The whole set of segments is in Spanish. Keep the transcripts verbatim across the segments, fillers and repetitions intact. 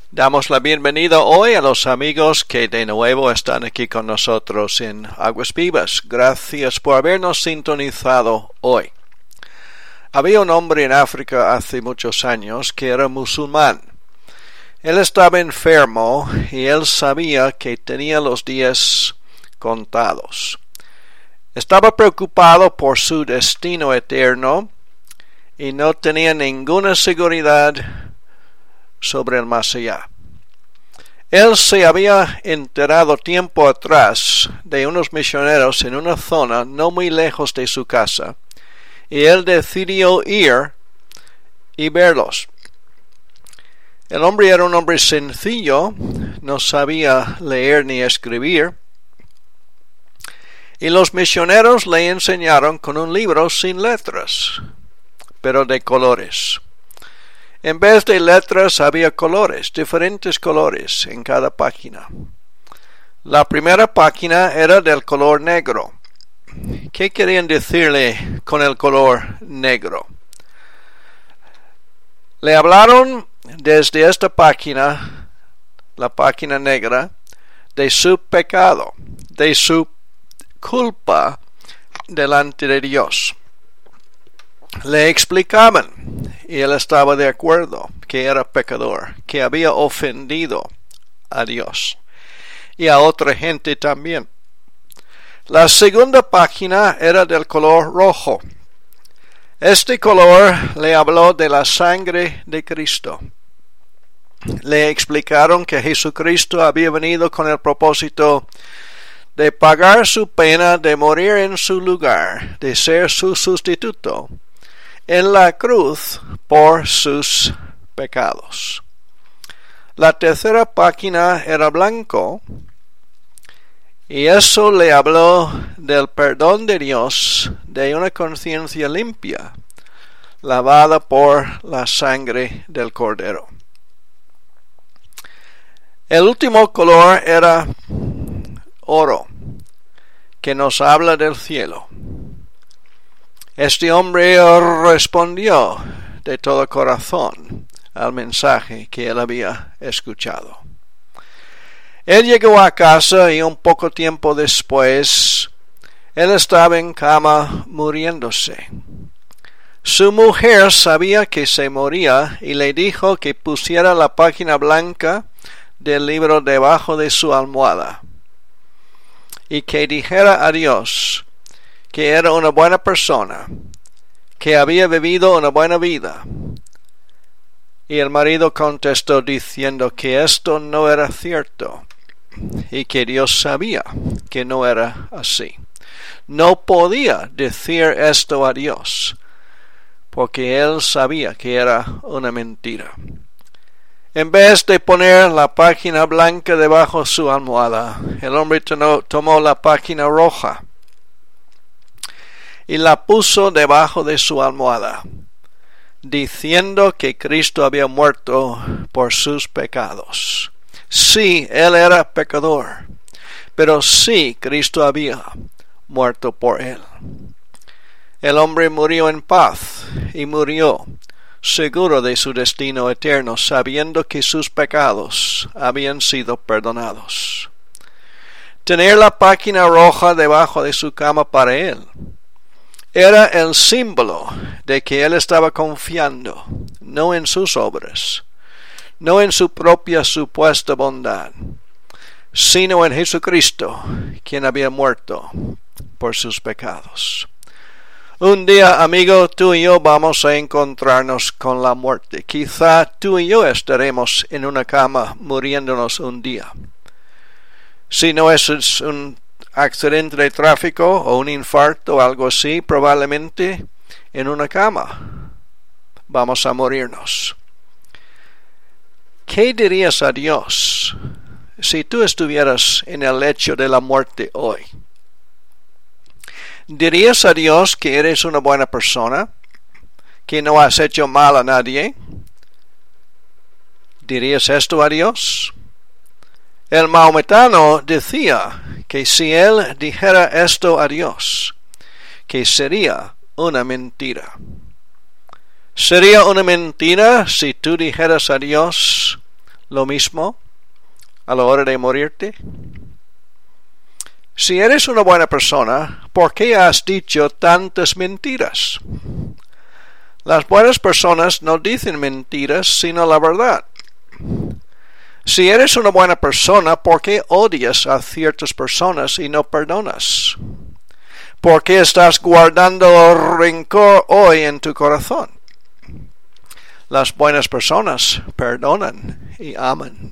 Damos la bienvenida hoy a los amigos que de nuevo están aquí con nosotros en Aguas Vivas. Gracias por habernos sintonizado hoy. Había un hombre en África hace muchos años que era musulmán. Él estaba enfermo y él sabía que tenía los días contados. Estaba preocupado por su destino eterno y no tenía ninguna seguridad sobre el más allá. Él se había enterado tiempo atrás de unos misioneros en una zona no muy lejos de su casa, y él decidió ir y verlos. El hombre era un hombre sencillo, no sabía leer ni escribir, y los misioneros le enseñaron con un libro sin letras, pero de colores. En vez de letras había colores, diferentes colores en cada página. La primera página era del color negro. ¿Qué querían decirle con el color negro? Le hablaron desde esta página, la página negra, de su pecado, de su culpa delante de Dios. Le explicaban, y él estaba de acuerdo, que era pecador, que había ofendido a Dios y a otra gente también. La segunda página era del color rojo. Este color le habló de la sangre de Cristo. Le explicaron que Jesucristo había venido con el propósito de pagar su pena, de morir en su lugar, de ser su sustituto en la cruz por sus pecados. La tercera página era blanco, y eso le habló del perdón de Dios, de una conciencia limpia, lavada por la sangre del Cordero. El último color era oro, que nos habla del cielo. Este hombre respondió de todo corazón al mensaje que él había escuchado. Él llegó a casa y un poco tiempo después, él estaba en cama muriéndose. Su mujer sabía que se moría y le dijo que pusiera la página blanca del libro debajo de su almohada y que dijera a Dios que era una buena persona, que había vivido una buena vida. Y el marido contestó diciendo que esto no era cierto y que Dios sabía que no era así. No podía decir esto a Dios porque él sabía que era una mentira. En vez de poner la página blanca debajo de su almohada, el hombre tomó la página roja y la puso debajo de su almohada, diciendo que Cristo había muerto por sus pecados. Sí, él era pecador, pero sí, Cristo había muerto por él. El hombre murió en paz y murió seguro de su destino eterno, sabiendo que sus pecados habían sido perdonados. Tener la página roja debajo de su cama para él era el símbolo de que él estaba confiando, no en sus obras, no en su propia supuesta bondad, sino en Jesucristo, quien había muerto por sus pecados. Un día, amigo, tú y yo vamos a encontrarnos con la muerte. Quizá tú y yo estaremos en una cama muriéndonos un día. Si no es un accidente de tráfico o un infarto o algo así, probablemente en una cama vamos a morirnos. ¿Qué dirías a Dios si tú estuvieras en el lecho de la muerte hoy? ¿Dirías a Dios que eres una buena persona, que no has hecho mal a nadie? ¿Dirías esto a Dios? El maometano decía que si él dijera esto a Dios, que sería una mentira. Sería una mentira si tú dijeras a Dios lo mismo a la hora de morirte? Si eres una buena persona, ¿por qué has dicho tantas mentiras? Las buenas personas no dicen mentiras, sino la verdad. Si eres una buena persona, ¿por qué odias a ciertas personas y no perdonas? ¿Por qué estás guardando rencor hoy en tu corazón? Las buenas personas perdonan y aman.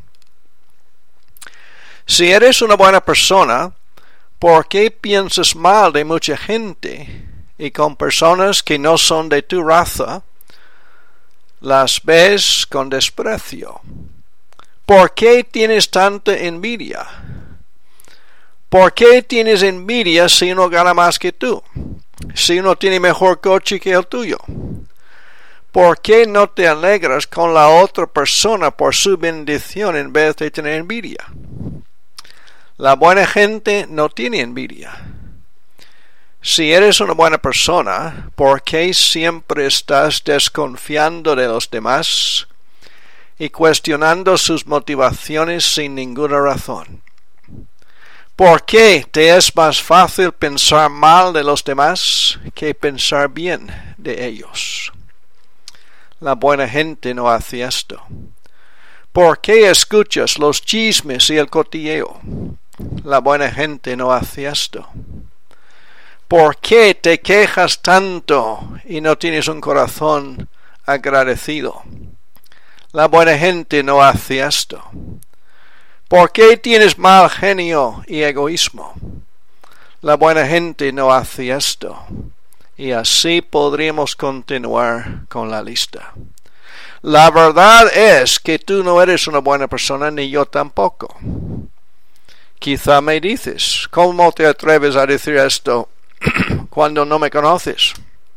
Si eres una buena persona, ¿por qué piensas mal de mucha gente y con personas que no son de tu raza las ves con desprecio? ¿Por qué tienes tanta envidia? ¿Por qué tienes envidia si uno gana más que tú? Si uno tiene mejor coche que el tuyo. ¿Por qué no te alegras con la otra persona por su bendición en vez de tener envidia? La buena gente no tiene envidia. Si eres una buena persona, ¿por qué siempre estás desconfiando de los demás y cuestionando sus motivaciones sin ninguna razón? ¿Por qué te es más fácil pensar mal de los demás que pensar bien de ellos? La buena gente no hace esto. ¿Por qué escuchas los chismes y el cotilleo? La buena gente no hace esto. ¿Por qué te quejas tanto y no tienes un corazón agradecido? La buena gente no hace esto. ¿Por qué tienes mal genio y egoísmo? La buena gente no hace esto. Y así podríamos continuar con la lista. La verdad es que tú no eres una buena persona, ni yo tampoco. Quizá me dices, ¿cómo te atreves a decir esto cuando no me conoces?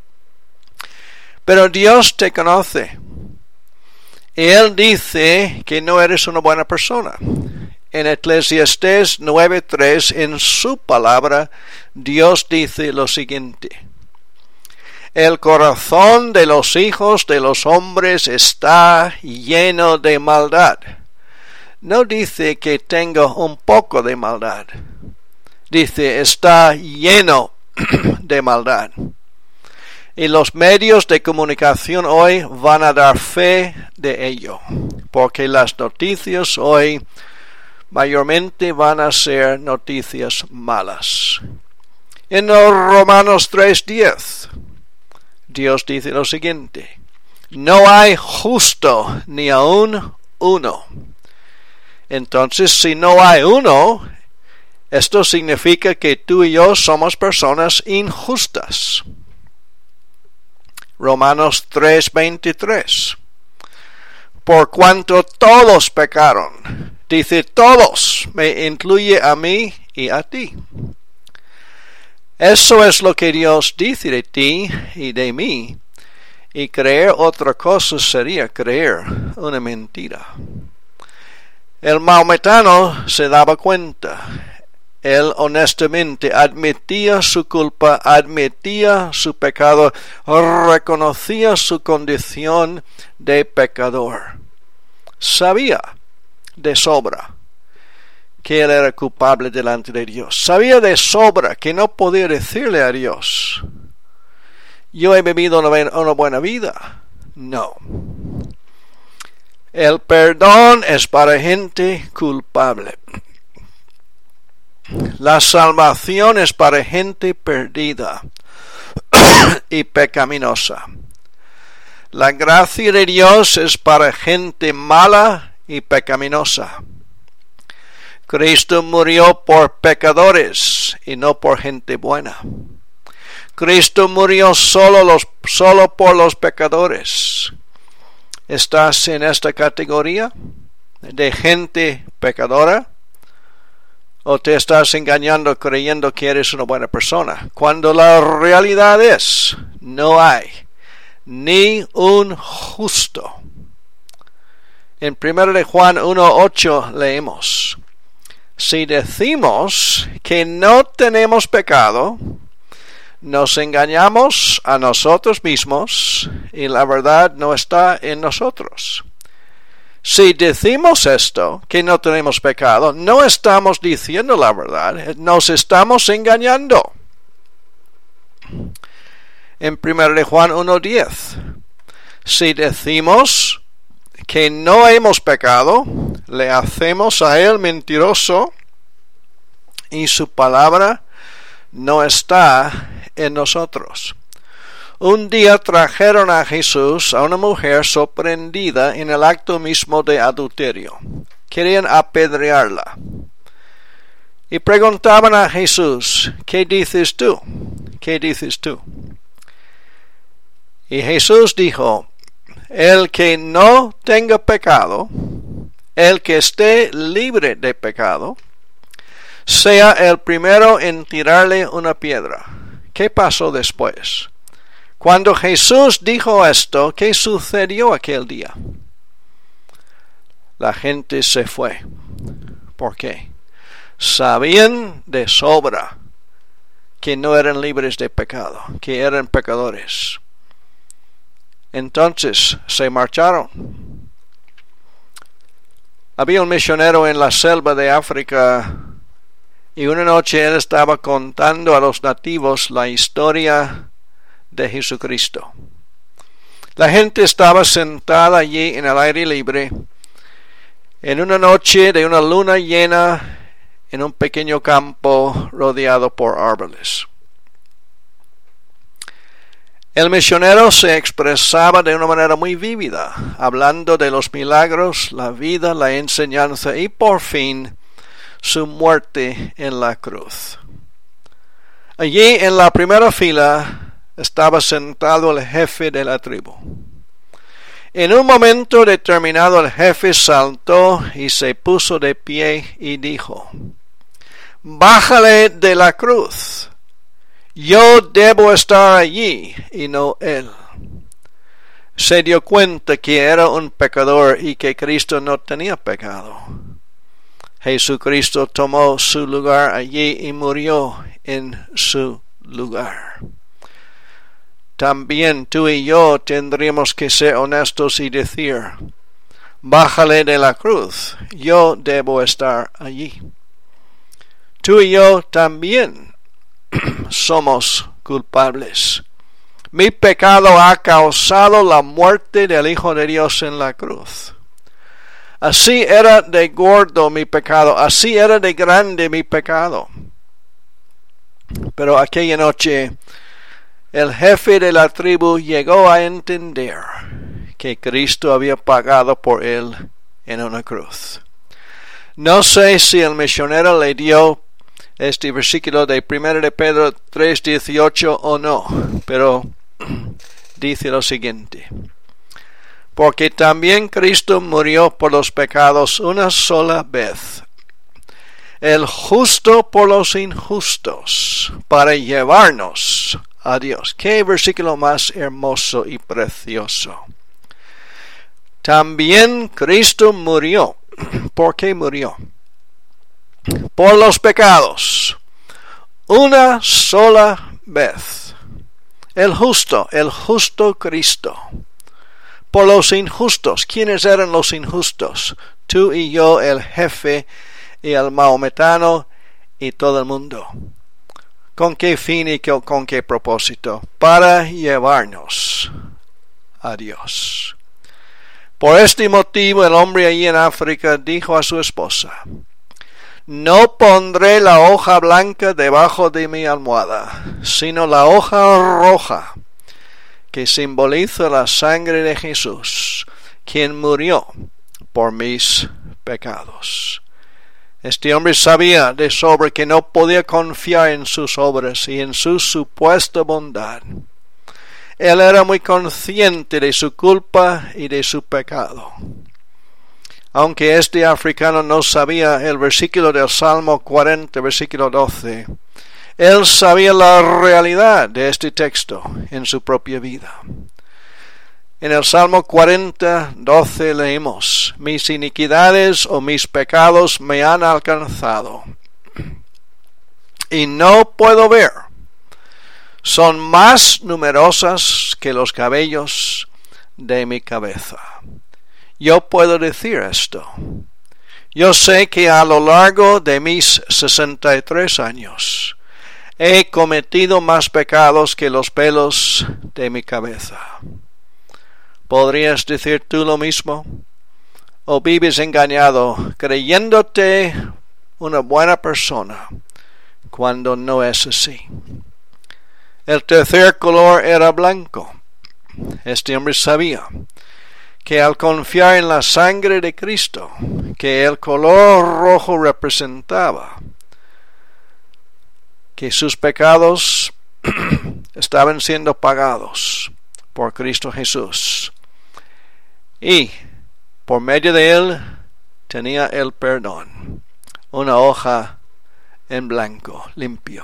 Pero Dios te conoce. Él dice que no eres una buena persona. En Eclesiastés nueve tres, en su palabra, Dios dice lo siguiente: el corazón de los hijos de los hombres está lleno de maldad. No dice que tengo un poco de maldad. Dice, está lleno de maldad. Y los medios de comunicación hoy van a dar fe de ello, porque las noticias hoy mayormente van a ser noticias malas. En Romanos tres diez, Dios dice lo siguiente: no hay justo ni aun uno. Entonces, si no hay uno, esto significa que tú y yo somos personas injustas. Romanos tres veintitrés. Por cuanto todos pecaron, dice todos, me incluye a mí y a ti. Eso es lo que Dios dice de ti y de mí, y creer otra cosa sería creer una mentira. El maometano se daba cuenta. Él honestamente admitía su culpa, admitía su pecado, reconocía su condición de pecador. Sabía de sobra que él era culpable delante de Dios. Sabía de sobra que no podía decirle a Dios: yo he vivido una buena vida. No. El perdón es para gente culpable. La salvación es para gente perdida y pecaminosa. La gracia de Dios es para gente mala y pecaminosa. Cristo murió por pecadores y no por gente buena. Cristo murió solo, los, solo por los pecadores. ¿Estás en esta categoría de gente pecadora? ¿O te estás engañando creyendo que eres una buena persona? Cuando la realidad es, no hay ni un justo. En primero de Juan uno ocho leemos: si decimos que no tenemos pecado, nos engañamos a nosotros mismos y la verdad no está en nosotros. Si decimos esto, que no tenemos pecado, no estamos diciendo la verdad, nos estamos engañando. En primera de Juan uno diez, si decimos que no hemos pecado, le hacemos a él mentiroso y su palabra no está en nosotros. Un día trajeron a Jesús a una mujer sorprendida en el acto mismo de adulterio. Querían apedrearla. Y preguntaban a Jesús, ¿qué dices tú? ¿Qué dices tú? Y Jesús dijo, el que no tenga pecado, el que esté libre de pecado, sea el primero en tirarle una piedra. ¿Qué pasó después? Cuando Jesús dijo esto, ¿qué sucedió aquel día? La gente se fue. ¿Por qué? Sabían de sobra que no eran libres de pecado, que eran pecadores. Entonces se marcharon. Había un misionero en la selva de África y una noche él estaba contando a los nativos la historia de Jesucristo. La gente estaba sentada allí en el aire libre en una noche de una luna llena en un pequeño campo rodeado por árboles. El misionero se expresaba de una manera muy vívida, hablando de los milagros, la vida, la enseñanza y por fin su muerte en la cruz. Allí en la primera fila estaba sentado el jefe de la tribu. En un momento determinado el jefe saltó y se puso de pie y dijo, «Bájale de la cruz. Yo debo estar allí y no él». Se dio cuenta que era un pecador y que Cristo no tenía pecado. Jesucristo tomó su lugar allí y murió en su lugar. También tú y yo tendríamos que ser honestos y decir, bájale de la cruz, yo debo estar allí. Tú y yo también somos culpables. Mi pecado ha causado la muerte del Hijo de Dios en la cruz. Así era de gordo mi pecado, así era de grande mi pecado. Pero aquella noche el jefe de la tribu llegó a entender que Cristo había pagado por él en una cruz. No sé si el misionero le dio este versículo de primera de Pedro tres dieciocho o no, pero dice lo siguiente. Porque también Cristo murió por los pecados una sola vez, el justo por los injustos, para llevarnos a Dios. Qué versículo más hermoso y precioso. También Cristo murió. ¿Por qué murió? Por los pecados. Una sola vez. El justo, el justo Cristo. Por los injustos. ¿Quiénes eran los injustos? Tú y yo, el jefe y el maometano y todo el mundo. ¿Con qué fin y con qué propósito? Para llevarnos a Dios. Por este motivo el hombre allí en África dijo a su esposa, no pondré la hoja blanca debajo de mi almohada, sino la hoja roja, que simboliza la sangre de Jesús, quien murió por mis pecados. Este hombre sabía de sobra que no podía confiar en sus obras y en su supuesta bondad. Él era muy consciente de su culpa y de su pecado. Aunque este africano no sabía el versículo del Salmo cuarenta, versículo doce, él sabía la realidad de este texto en su propia vida. En el Salmo cuarenta, doce leemos, mis iniquidades o mis pecados me han alcanzado, y no puedo ver. Son más numerosas que los cabellos de mi cabeza. yo puedo decir esto. Yo sé que a lo largo de mis sesenta y tres años he cometido más pecados que los pelos de mi cabeza. ¿Podrías decir tú lo mismo? ¿O vives engañado, creyéndote una buena persona, cuando no es así? El tercer color era blanco. Este hombre sabía que al confiar en la sangre de Cristo, que el color rojo representaba, que sus pecados estaban siendo pagados por Cristo Jesús, y por medio de él tenía el perdón, una hoja en blanco, limpio.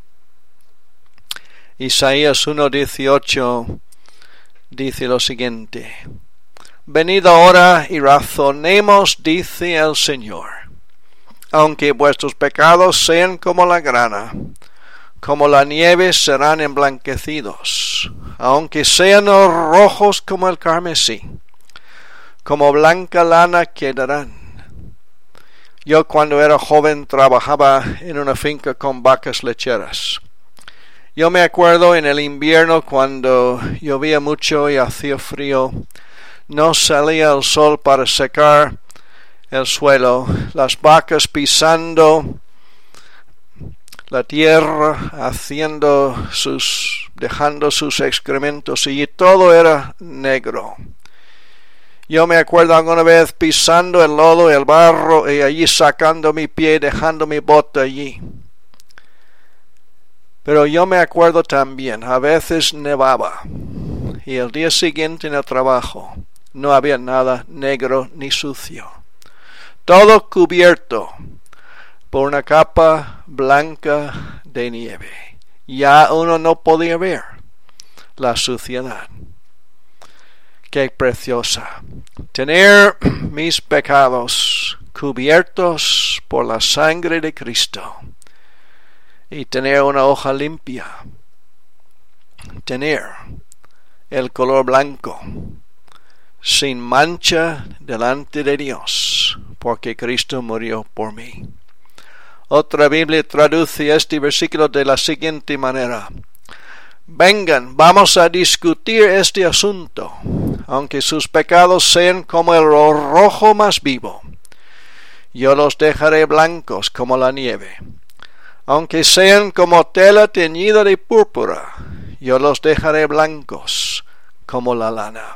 Isaías uno dieciocho dice lo siguiente: venid ahora y razonemos, dice el Señor. Aunque vuestros pecados sean como la grana, como la nieve serán emblanquecidos. Aunque sean rojos como el carmesí, como blanca lana quedarán. Yo cuando era joven trabajaba en una finca con vacas lecheras. Yo me acuerdo en el invierno cuando llovía mucho y hacía frío, no salía el sol para secar el suelo, las vacas pisando la tierra, haciendo sus, dejando sus excrementos, y todo era negro. Yo me acuerdo alguna vez pisando el lodo, el barro, y allí sacando mi pie, dejando mi bota allí. Pero yo me acuerdo también, a veces nevaba, y el día siguiente en el trabajo no había nada negro ni sucio. Todo cubierto por una capa blanca de nieve. Ya uno no podía ver la suciedad. Qué preciosa. Tener mis pecados cubiertos por la sangre de Cristo. Y tener una hoja limpia. Tener el color blanco, sin mancha delante de Dios, porque Cristo murió por mí. Otra Biblia traduce este versículo de la siguiente manera: vengan, vamos a discutir este asunto. Aunque sus pecados sean como el rojo más vivo, yo los dejaré blancos como la nieve. Aunque sean como tela teñida de púrpura, yo los dejaré blancos como la lana.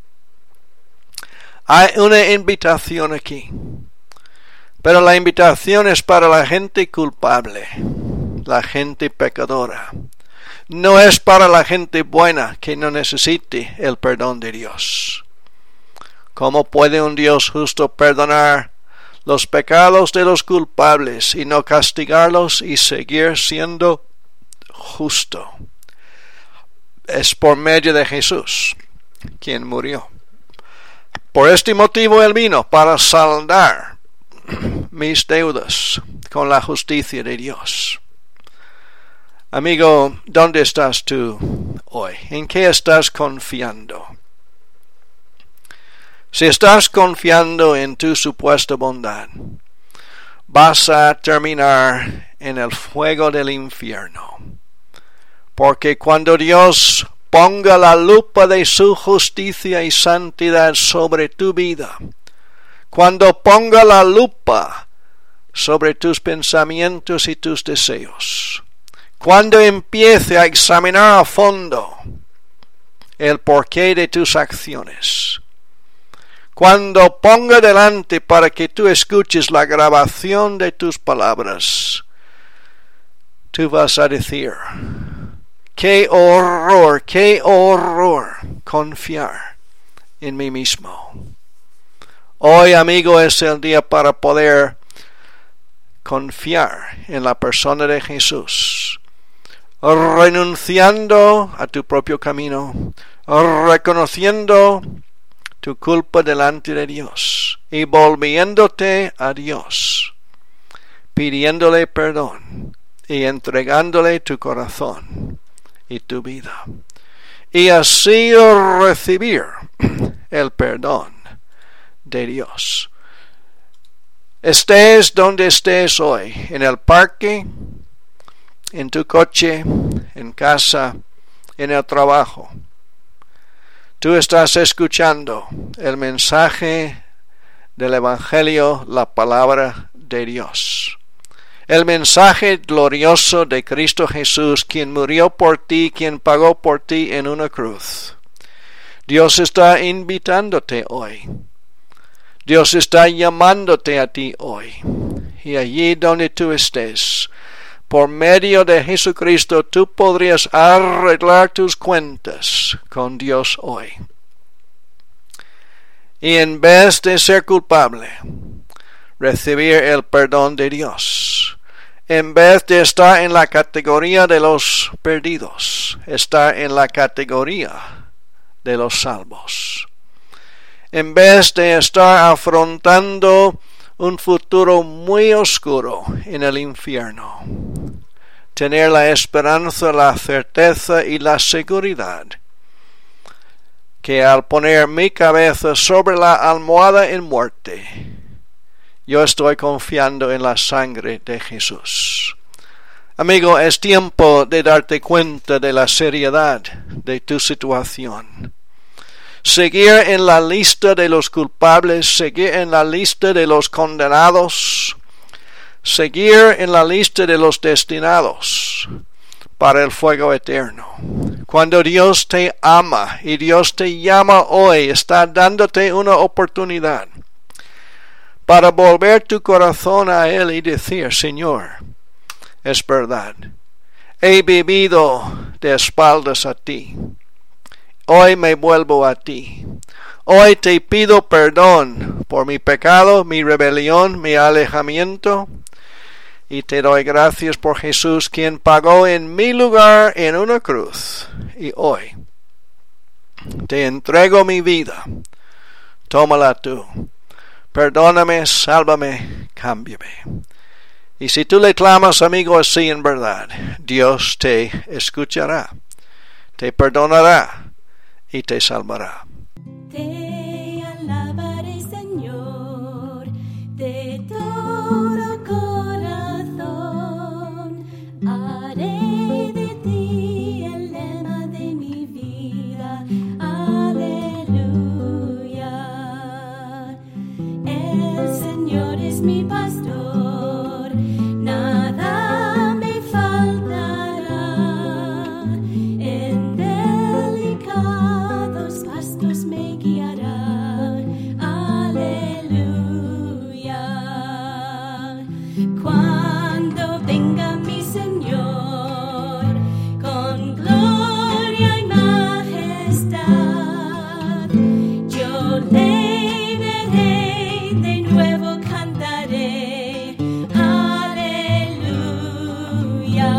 Hay una invitación aquí, pero la invitación es para la gente culpable, la gente pecadora. No es para la gente buena que no necesite el perdón de Dios. ¿Cómo puede un Dios justo perdonar los pecados de los culpables y no castigarlos y seguir siendo justo? Es por medio de Jesús, quien murió. Por este motivo él vino, para saldar mis deudas con la justicia de Dios. Amigo, ¿dónde estás tú hoy? ¿En qué estás confiando? Si estás confiando en tu supuesta bondad, vas a terminar en el fuego del infierno. Porque cuando Dios ponga la lupa de su justicia y santidad sobre tu vida, cuando ponga la lupa sobre tus pensamientos y tus deseos, cuando empiece a examinar a fondo el porqué de tus acciones, cuando ponga delante para que tú escuches la grabación de tus palabras, tú vas a decir: ¡qué horror, qué horror confiar en mí mismo! Hoy, amigo, es el día para poder confiar en la persona de Jesús, renunciando a tu propio camino, reconociendo tu culpa delante de Dios y volviéndote a Dios, pidiéndole perdón y entregándole tu corazón y tu vida, y así recibir el perdón de Dios. Estés donde estés hoy, en el parque, en tu coche, en casa, en el trabajo. Tú estás escuchando el mensaje del Evangelio, la palabra de Dios. El mensaje glorioso de Cristo Jesús, quien murió por ti, quien pagó por ti en una cruz. Dios está invitándote hoy. Dios está llamándote a ti hoy. Y allí donde tú estés, por medio de Jesucristo, tú podrías arreglar tus cuentas con Dios hoy. Y en vez de ser culpable, recibir el perdón de Dios. En vez de estar en la categoría de los perdidos, estar en la categoría de los salvos. En vez de estar afrontando un futuro muy oscuro en el infierno, tener la esperanza, la certeza y la seguridad que al poner mi cabeza sobre la almohada en muerte, yo estoy confiando en la sangre de Jesús. Amigo, es tiempo de darte cuenta de la seriedad de tu situación. Seguir en la lista de los culpables, seguir en la lista de los condenados, seguir en la lista de los destinados para el fuego eterno. Cuando Dios te ama y Dios te llama hoy, está dándote una oportunidad para volver tu corazón a Él y decir: Señor, es verdad, he vivido de espaldas a ti. Hoy me vuelvo a ti. Hoy te pido perdón por mi pecado, mi rebelión, mi alejamiento. Y te doy gracias por Jesús, quien pagó en mi lugar en una cruz. Y hoy te entrego mi vida. Tómala tú. Perdóname, sálvame, cámbiame. Y si tú le clamas, amigo, así en verdad, Dios te escuchará, te perdonará y te salvará. Te alabaré, Señor, de todo corazón. Haré de ti el lema de mi vida. Aleluya. El Señor es mi pastor, nada me faltará. En delicados pastos me guiará. Aleluya. Cuando venga mi Señor con gloria y majestad, yo le veré, de nuevo cantaré. Aleluya.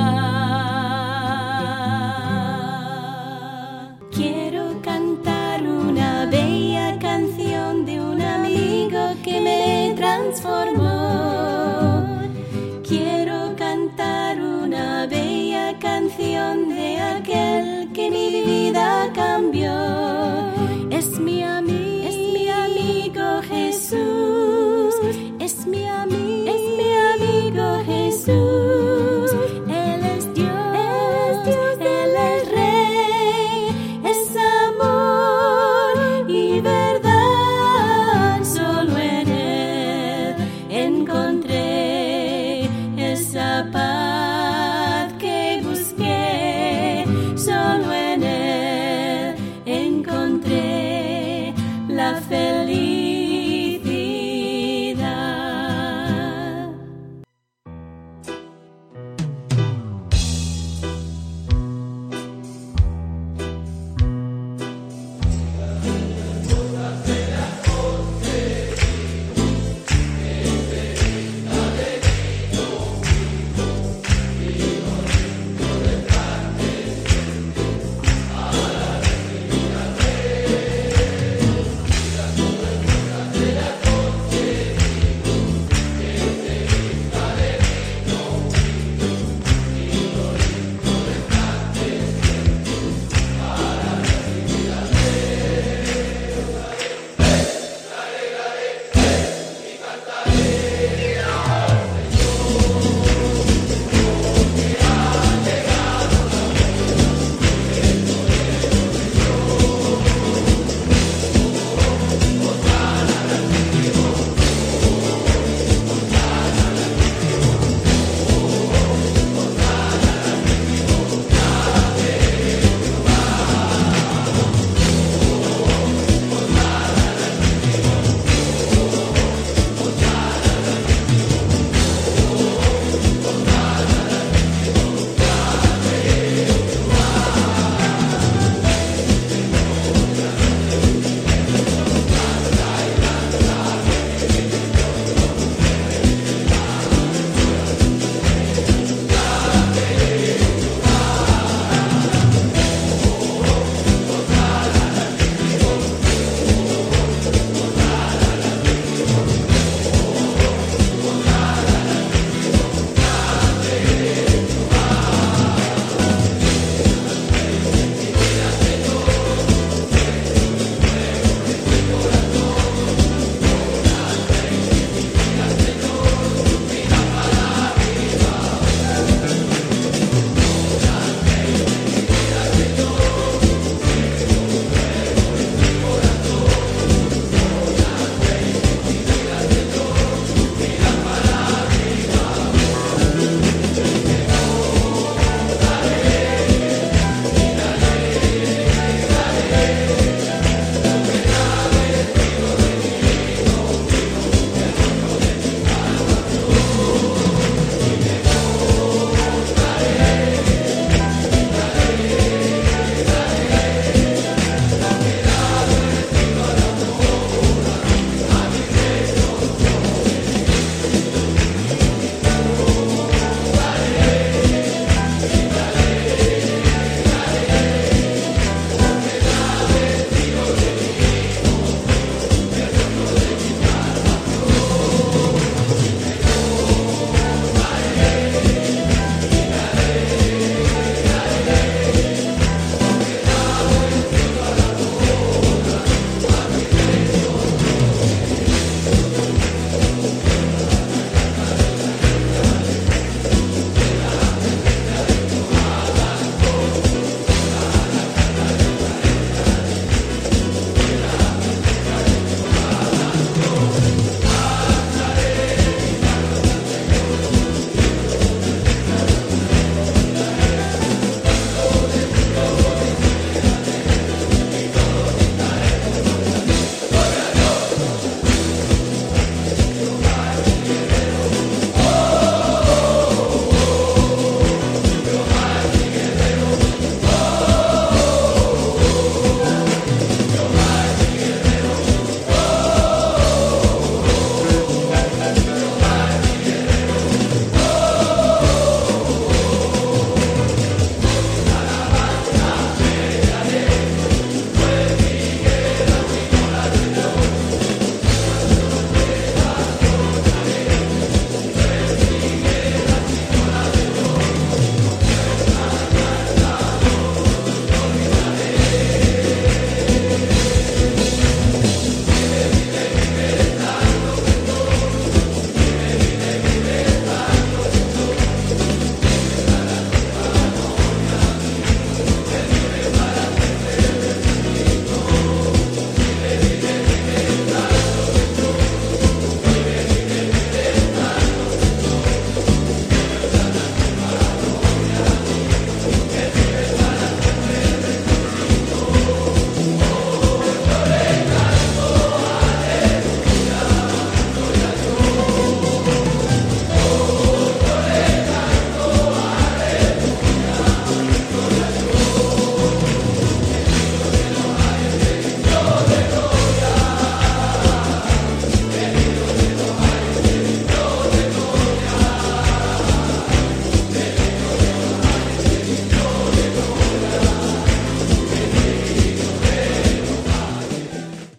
Quiero cantar una bella canción de un amigo que me transformó. Quiero cantar una bella canción de aquel que mi vida cambió. Es mi amigo, es mi amigo Jesús. Es mi amigo, es mi amigo Jesús. Él es Dios, es Dios, Él es Rey, es amor y verdad. Solo en Él encontré